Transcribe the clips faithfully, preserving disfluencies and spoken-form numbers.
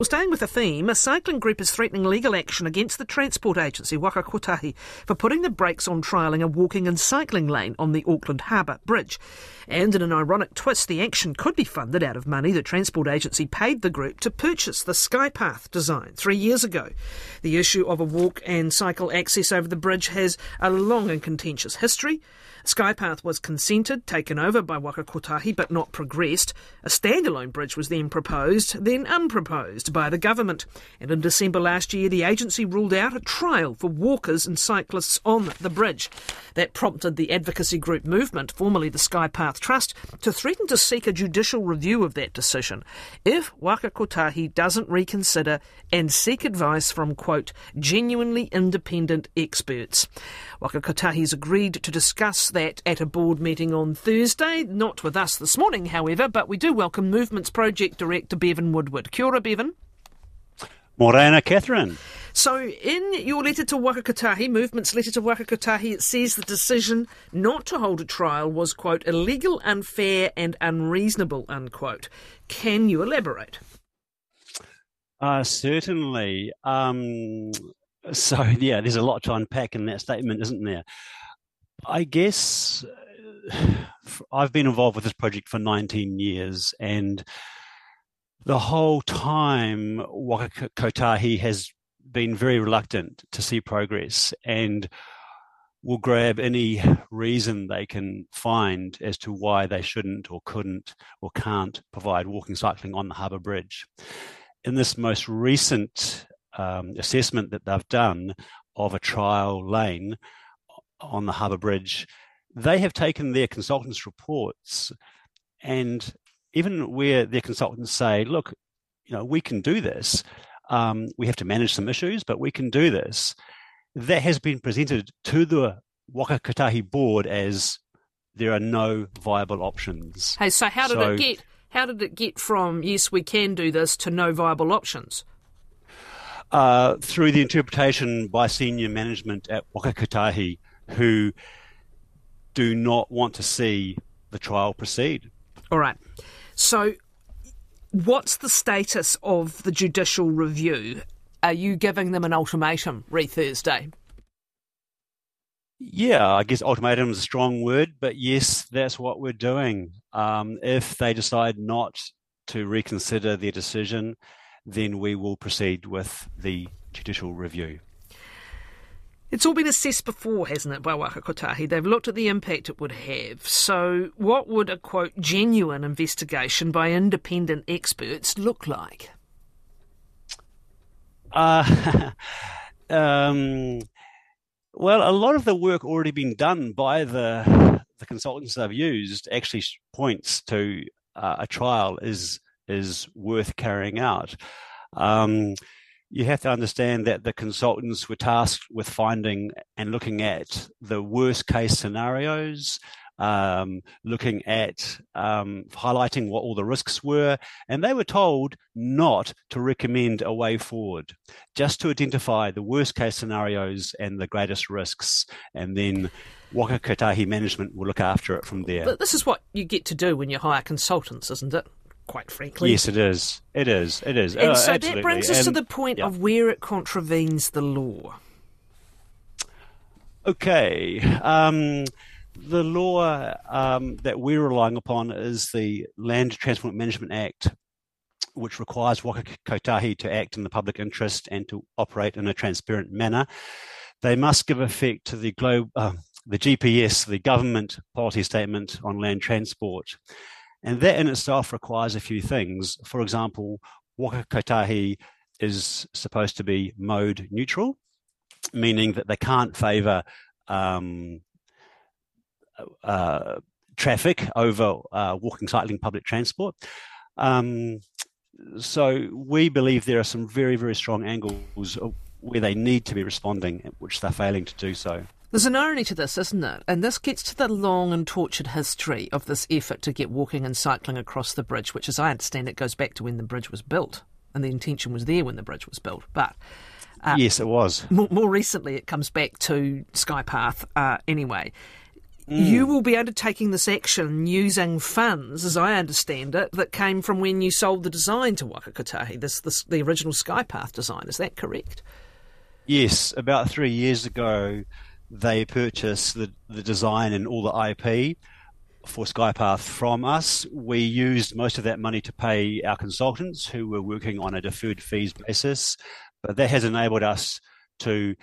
Well, staying with the theme, a cycling group is threatening legal action against the transport agency Waka Kotahi for putting the brakes on trialling a walking and cycling lane on the Auckland Harbour Bridge. And in an ironic twist, the action could be funded out of money the transport agency paid the group to purchase the Skypath design three years ago. The issue of a walk and cycle access over the bridge has a long and contentious history. Skypath was consented, taken over by Waka Kotahi, but not progressed. A standalone bridge was then proposed, then unproposed by the government. And in December last year, the agency ruled out a trial for walkers and cyclists on the bridge. That prompted the advocacy group Movement, formerly the Skypath Trust, to threaten to seek a judicial review of that decision if Waka Kotahi doesn't reconsider and seek advice from, quote, genuinely independent experts. Waka Kotahi's agreed to discuss that at a board meeting on Thursday. Not with us this morning, however, but we do welcome Movement's Project Director Bevan Woodward. Kia ora, Bevan. Morena, Catherine. So in your letter to Waka Kotahi, Movement's letter to Waka Kotahi, it says the decision not to hold a trial was, quote, illegal, unfair and unreasonable, unquote. Can you elaborate? Uh, certainly. Um, so, yeah, there's a lot to unpack in that statement, isn't there? I guess I've been involved with this project for nineteen years, and the whole time Waka Kotahi has been very reluctant to see progress and will grab any reason they can find as to why they shouldn't or couldn't or can't provide walking cycling on the Harbour Bridge. In this most recent um, assessment that they've done of a trial lane on the Harbour Bridge, they have taken their consultants' reports, and even where their consultants say, look, you know, we can do this, um, we have to manage some issues, but we can do this, that has been presented to the Waka Kotahi board as there are no viable options. Hey, so how did so, it get? How did it get from yes, we can do this to no viable options? Uh, through the interpretation by senior management at Waka Kotahi, who do not want to see the trial proceed. All right. So what's the status of the judicial review? Are you giving them an ultimatum re Thursday? Yeah, I guess ultimatum is a strong word, but yes, that's what we're doing. Um, if they decide not to reconsider their decision, then we will proceed with the judicial review. It's all been assessed before, hasn't it, by Waka Kotahi? They've looked at the impact it would have. So what would a, quote, genuine investigation by independent experts look like? Uh, um, well, a lot of the work already been done by the the consultants they've used actually points to uh, a trial is is worth carrying out. Um, you have to understand that the consultants were tasked with finding and looking at the worst case scenarios, um, looking at um, highlighting what all the risks were, and they were told not to recommend a way forward, just to identify the worst case scenarios and the greatest risks, and then Waka Kotahi management will look after it from there. But this is what you get to do when you hire consultants, isn't it? Quite frankly. Yes, it is. It is. It is. And uh, so absolutely. that brings us and, to the point yeah. of where it contravenes the law. Okay. Um, the law um, that we're relying upon is the Land Transport Management Act, which requires Waka Kotahi to act in the public interest and to operate in a transparent manner. They must give effect to the globe, uh, the G P S, the government policy statement on land transport. And that in itself requires a few things. For example, Waka Kotahi is supposed to be mode neutral, meaning that they can't favour um, uh, traffic over uh, walking, cycling, public transport. Um, so we believe there are some very, very strong angles where they need to be responding, which they're failing to do so. There's an irony to this, isn't it? And this gets to the long and tortured history of this effort to get walking and cycling across the bridge, which, as I understand it, goes back to when the bridge was built. And the intention was there when the bridge was built. But uh, yes, it was. More, more recently, it comes back to Skypath uh, anyway. you will be undertaking this action using funds, as I understand it, that came from when you sold the design to Waka Kotahi, this, this the original Skypath design. Is that correct? Yes, about three years ago, they purchased the, the design and all the I P for Skypath from us. We used most of that money to pay our consultants who were working on a deferred fees basis, but that has enabled us to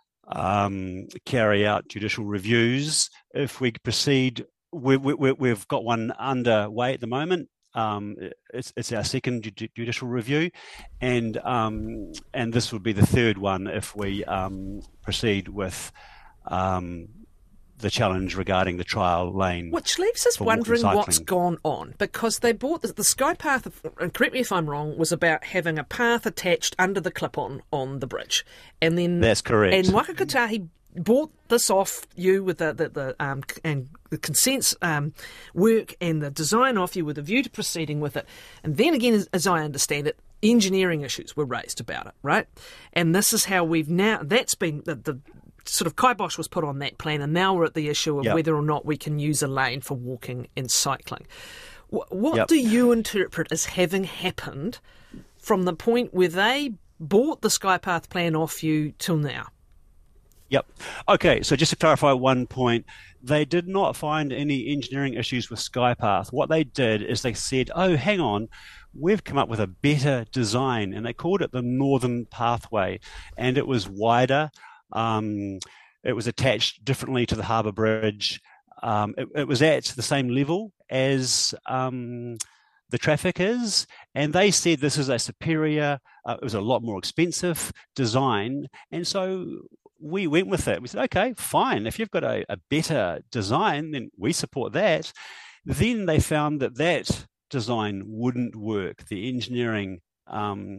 um, carry out judicial reviews. If we proceed, we, we, we've got one underway at the moment. Um, it's, it's our second ju- judicial review, and um, and this would be the third one if we um, proceed with um, the challenge regarding the trial lane. Which leaves us wondering what's gone on, because they bought the, the Skypath, and correct me if I'm wrong, was about having a path attached under the clip-on on the bridge, and then that's correct. And Waka Kotahi bought this off you with the the, the um and the consents um work and the design off you with a view to proceeding with it, and then again, as, as I understand it, engineering issues were raised about it, right? And this is how we've now that's been the, the sort of kibosh was put on that plan, and now we're at the issue of yep. whether or not we can use a lane for walking and cycling. What, what yep. do you interpret as having happened from the point where they bought the Skypath plan off you till now? Yep. Okay, so just to clarify one point, they did not find any engineering issues with Skypath. What they did is they said, oh, hang on, we've come up with a better design, and they called it the Northern Pathway, and it was wider. Um, it was attached differently to the Harbour Bridge. Um, it, it was at the same level as um, the traffic is, and they said this is a superior, uh, it was a lot more expensive design, and so we went with it. We said, okay, fine. If you've got a, a better design, then we support that. Then they found that that design wouldn't work. The engineering um,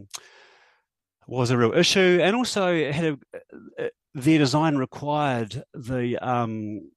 was a real issue, and also it had a, their design required the um,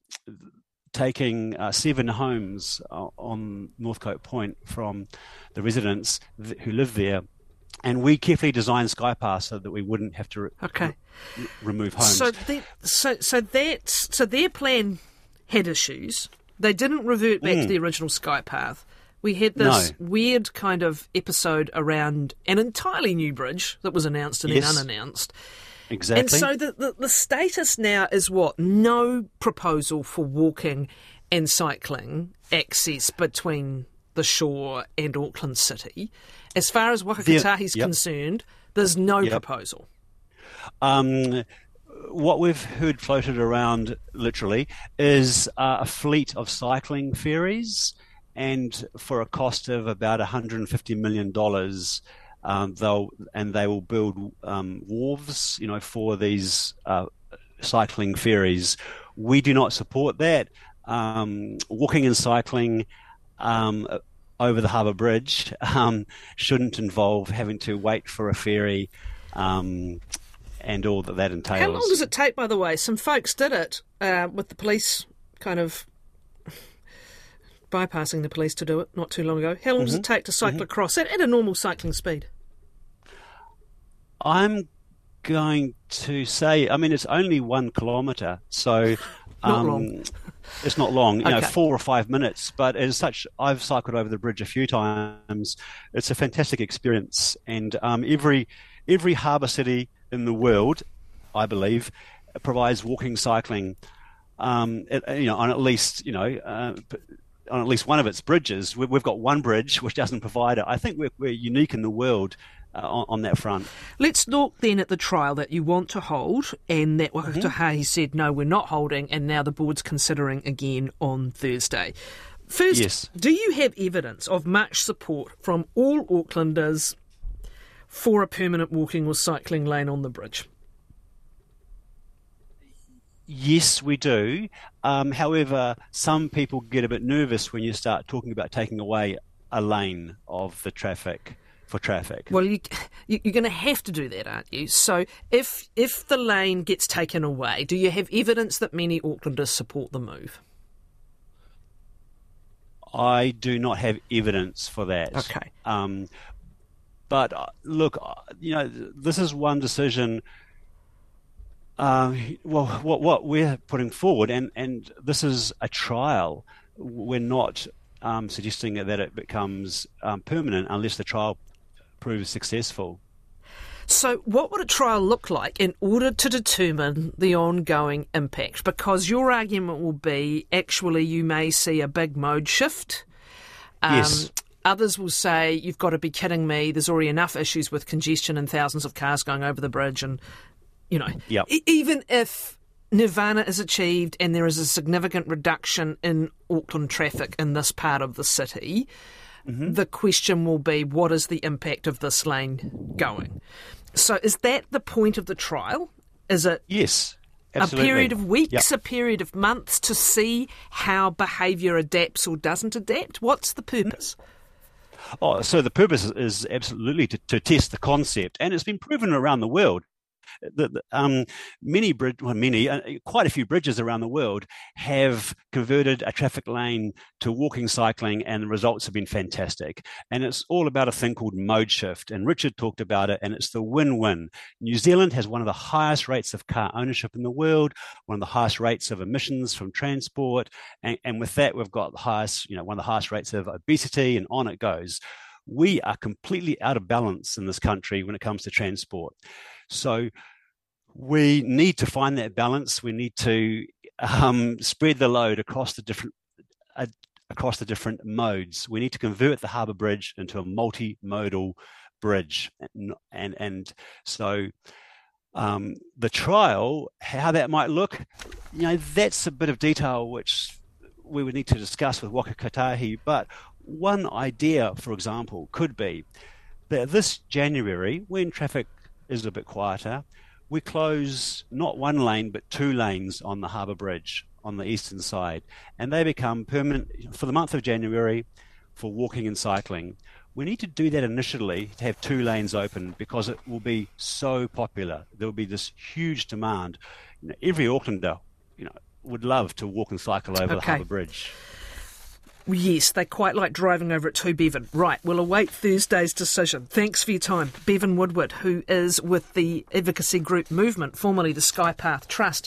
taking uh, seven homes on Northcote Point from the residents th- who live there. And we carefully designed Skypath so that we wouldn't have to re- okay. re- remove homes. So, the, so, so that, so their plan had issues. They didn't revert back mm. to the original Skypath. We had this no. weird kind of episode around an entirely new bridge that was announced and yes. then unannounced. Exactly. And so the, the the status now is what? No proposal for walking and cycling access between the shore and Auckland City. As far as Waka Kotahi is yep. concerned, there's no yep. proposal. Um, what we've heard floated around, literally, is uh, a fleet of cycling ferries, and for a cost of about one hundred fifty million dollars, um, they'll and they will build um, wharves, you know, for these uh, cycling ferries. We do not support that. Um, walking and cycling Um, over the Harbour Bridge um, shouldn't involve having to wait for a ferry um, and all that that entails. How long does it take, by the way? Some folks did it uh, with the police kind of bypassing the police to do it not too long ago. How long mm-hmm. does it take to cycle mm-hmm. across at, at a normal cycling speed? I'm going to say, I mean, it's only one kilometre, so not um, long. It's not long, you okay. know, four or five minutes. But as such, I've cycled over the bridge a few times. It's a fantastic experience, and um, every every harbour city in the world, I believe, provides walking, cycling, um, at, you know, on at least you know. Uh, on at least one of its bridges. We've got one bridge which doesn't provide it. I think we're, we're unique in the world uh, on, on that front. Let's look then at the trial that you want to hold, and that Waka Kotahi mm-hmm. said, no, we're not holding, and now the board's considering again on Thursday. First, yes. do you have evidence of much support from all Aucklanders for a permanent walking or cycling lane on the bridge? Yes, we do. Um, however, some people get a bit nervous when you start talking about taking away a lane of the traffic for traffic. Well, you, you're going to have to do that, aren't you? So if if the lane gets taken away, do you have evidence that many Aucklanders support the move? I do not have evidence for that. Okay. Um, but uh, look, uh, you know, this is one decision Uh, well, what what we're putting forward, and, and this is a trial. We're not um, suggesting that it becomes um, permanent unless the trial proves successful. So what would a trial look like in order to determine the ongoing impact? Because your argument will be, actually, you may see a big mode shift. Um, yes. Others will say, you've got to be kidding me, there's already enough issues with congestion and thousands of cars going over the bridge. And, you know, yep. e- even if nirvana is achieved and there is a significant reduction in Auckland traffic in this part of the city, mm-hmm. the question will be, what is the impact of this lane going? So is that the point of the trial? Is it yes, absolutely. a period of weeks, yep. a period of months to see how behaviour adapts or doesn't adapt? What's the purpose? Oh, so the purpose is absolutely to, to test the concept, and it's been proven around the world. The, the, um, many, bridge, well, many, uh, quite a few bridges around the world have converted a traffic lane to walking, cycling, and the results have been fantastic. And it's all about a thing called mode shift. And Richard talked about it, and it's the win-win. New Zealand has one of the highest rates of car ownership in the world, one of the highest rates of emissions from transport, and, and with that, we've got the highest, you know, one of the highest rates of obesity, and on it goes. We are completely out of balance in this country when it comes to transport. So we need to find that balance. We need to um, spread the load across the different uh, across the different modes. We need to convert the Harbour Bridge into a multimodal bridge, and and, and so um, the trial, how that might look, you know, that's a bit of detail which we would need to discuss with Waka Kotahi. But one idea, for example, could be that this January, when traffic is a bit quieter, we close not one lane but two lanes on the Harbour Bridge on the eastern side, and they become permanent for the month of January for walking and cycling. We need to do that initially, to have two lanes open, because it will be so popular. There will be this huge demand. You know, every Aucklander, you know, would love to walk and cycle over okay. the Harbour Bridge. Yes, they quite like driving over it too, Bevan. Right, we'll await Thursday's decision. Thanks for your time. Bevan Woodward, who is with the advocacy group Movement, formerly the Skypath Trust.